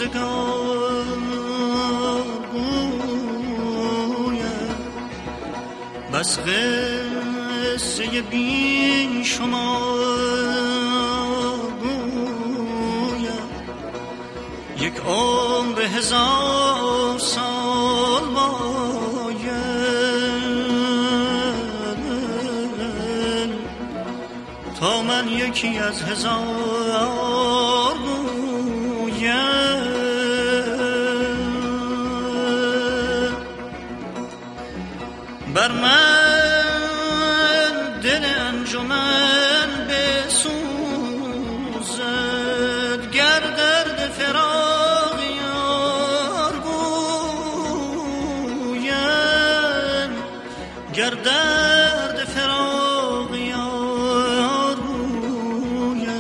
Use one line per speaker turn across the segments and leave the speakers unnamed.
روزگار گویم، بس قصه بی شمار گویم، یک عمر 1000 سال باید تا من یکی از 1000 گویم. بر من دل انجمن بسوزد، گر درد فراق یار گویم، گر درد فراق یار گویم.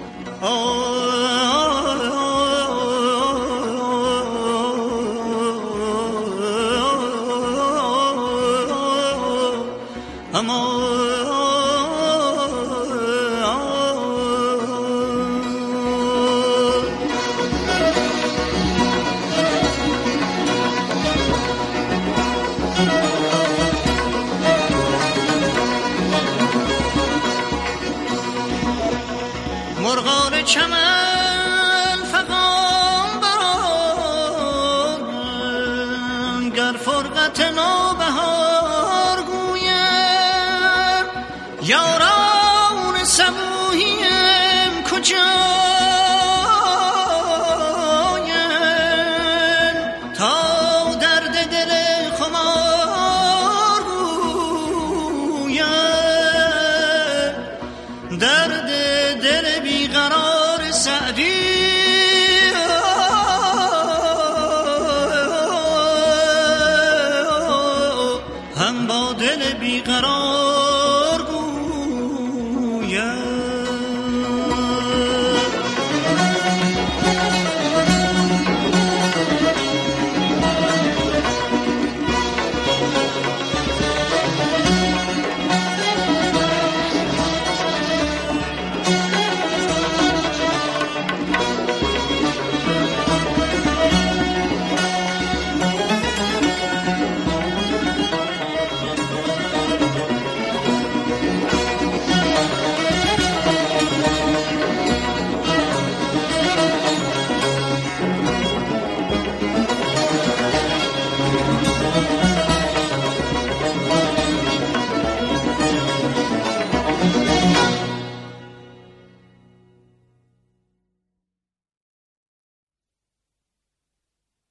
مرغان چمن فغان برآرند، گر فرقت نوبهار گویم. یاران صبوحیم کجایند تا درد دل خمار گویم، درد دل بیقرار سعدی